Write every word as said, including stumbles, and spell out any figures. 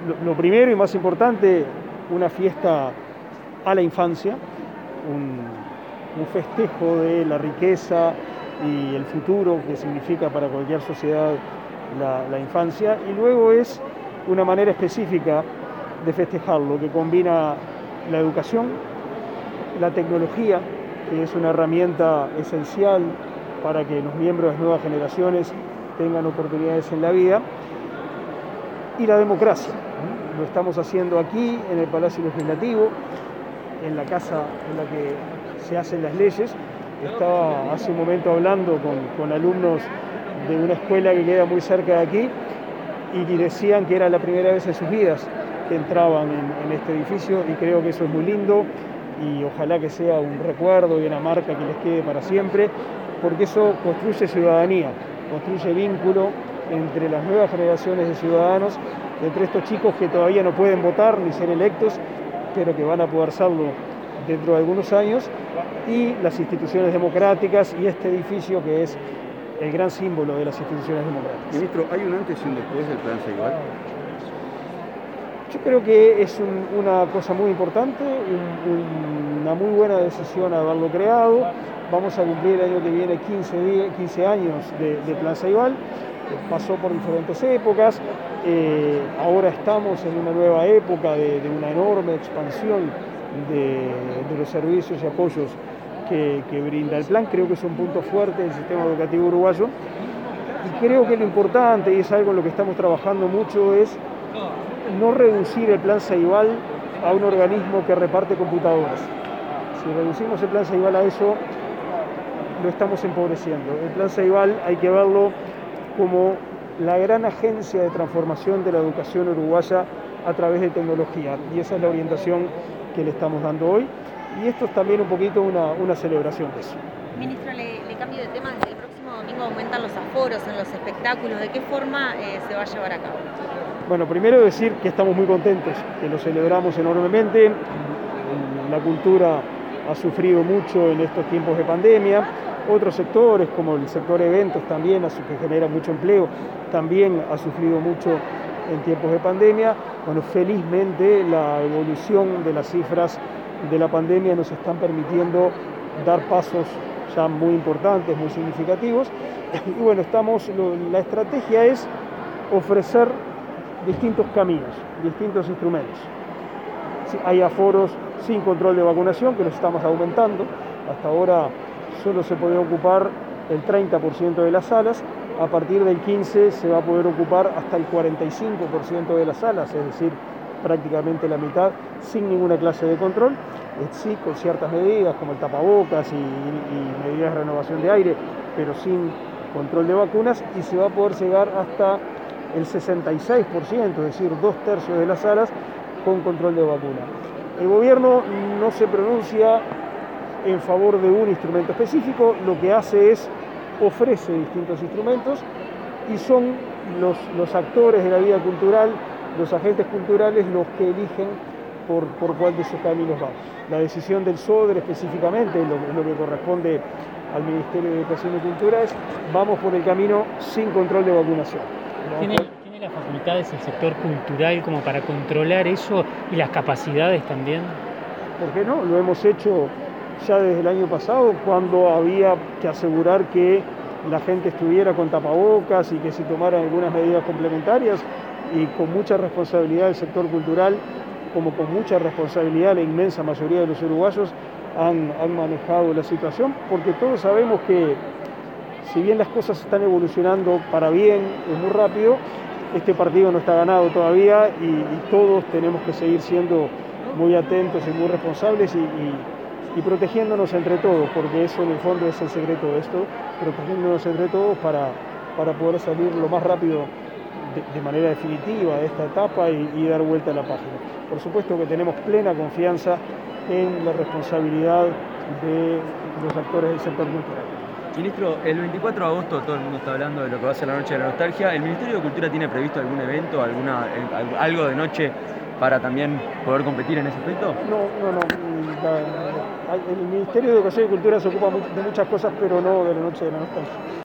lo, lo primero y más importante, una fiesta a la infancia, un, un festejo de la riqueza y el futuro que significa para cualquier sociedad la, la infancia, y luego es una manera específica de festejarlo, que combina la educación, la tecnología, que es una herramienta esencial para que los miembros de las nuevas generaciones tengan oportunidades en la vida, y la democracia. Lo estamos haciendo aquí, en el Palacio Legislativo, en la casa en la que se hacen las leyes. Estaba hace un momento hablando con, con alumnos de una escuela que queda muy cerca de aquí y decían que era la primera vez en sus vidas que entraban en, en este edificio, y creo que eso es muy lindo y ojalá que sea un recuerdo y una marca que les quede para siempre, porque eso construye ciudadanía, construye vínculo entre las nuevas generaciones de ciudadanos, entre estos chicos que todavía no pueden votar ni ser electos, pero que van a poder serlo dentro de algunos años, y las instituciones democráticas y este edificio que es el gran símbolo de las instituciones democráticas. Ministro, ¿hay un antes y un después del Plan Ceibal? Yo creo que es un, una cosa muy importante, un, un, una muy buena decisión haberlo creado. Vamos a cumplir el año que viene quince años de, de Plan Ceibal. Pasó por diferentes épocas, eh, ahora estamos en una nueva época de, de una enorme expansión de, de los servicios y apoyos que, que brinda el plan. Creo que es un punto fuerte del sistema educativo uruguayo, y creo que lo importante, y es algo en lo que estamos trabajando mucho, es no reducir el Plan Ceibal a un organismo que reparte computadoras. Si reducimos el Plan Ceibal a eso, lo estamos empobreciendo. El Plan Ceibal hay que verlo como la gran agencia de transformación de la educación uruguaya a través de tecnología, y esa es la orientación que le estamos dando hoy, y esto es también un poquito una, una celebración de eso. Ministro, le, le cambio de tema. Desde el próximo domingo aumentan los aforos en los espectáculos. ¿De qué forma eh, se va a llevar a cabo? Bueno, primero decir que estamos muy contentos, que lo celebramos enormemente. La cultura ha sufrido mucho en estos tiempos de pandemia. Otros sectores, como el sector eventos también, que genera mucho empleo, también ha sufrido mucho en tiempos de pandemia. Bueno, felizmente la evolución de las cifras de la pandemia nos están permitiendo dar pasos ya muy importantes, muy significativos. Y bueno, estamos, lo, la estrategia es ofrecer distintos caminos, distintos instrumentos. Hay aforos sin control de vacunación, que los estamos aumentando. Hasta ahora solo se podía ocupar el treinta por ciento de las salas. A partir del quince se va a poder ocupar hasta el cuarenta y cinco por ciento de las salas, es decir, prácticamente la mitad, sin ninguna clase de control. Sí, con ciertas medidas como el tapabocas y, y medidas de renovación de aire, pero sin control de vacunas, y se va a poder llegar hasta el sesenta y seis por ciento, es decir, dos tercios de las salas con control de vacuna. El gobierno no se pronuncia en favor de un instrumento específico, lo que hace es ofrece distintos instrumentos, y son los, los actores de la vida cultural, los agentes culturales, los que eligen por, por cuál de esos caminos va. La decisión del SODRE específicamente, lo, lo que corresponde al Ministerio de Educación y Cultura, es vamos por el camino sin control de vacunación. ¿Tiene, ¿Tiene las facultades el sector cultural como para controlar eso y las capacidades también? ¿Por qué no? Lo hemos hecho ya desde el año pasado, cuando había que asegurar que la gente estuviera con tapabocas y que se tomaran algunas medidas complementarias, y con mucha responsabilidad el sector cultural, como con mucha responsabilidad la inmensa mayoría de los uruguayos, han, han manejado la situación, porque todos sabemos que si bien las cosas están evolucionando para bien, es muy rápido, este partido no está ganado todavía, y, y todos tenemos que seguir siendo muy atentos y muy responsables y, y, y protegiéndonos entre todos, porque eso en el fondo es el secreto de esto, protegiéndonos entre todos para, para poder salir lo más rápido de, de manera definitiva de esta etapa y, y dar vuelta a la página. Por supuesto que tenemos plena confianza en la responsabilidad de los actores del sector cultural. Ministro, el veinticuatro de agosto todo el mundo está hablando de lo que va a ser la Noche de la Nostalgia. ¿El Ministerio de Cultura tiene previsto algún evento, alguna, algo de noche para también poder competir en ese aspecto? No, no, no. La, el Ministerio de Educación y Cultura se ocupa de muchas cosas, pero no de la Noche de la Nostalgia.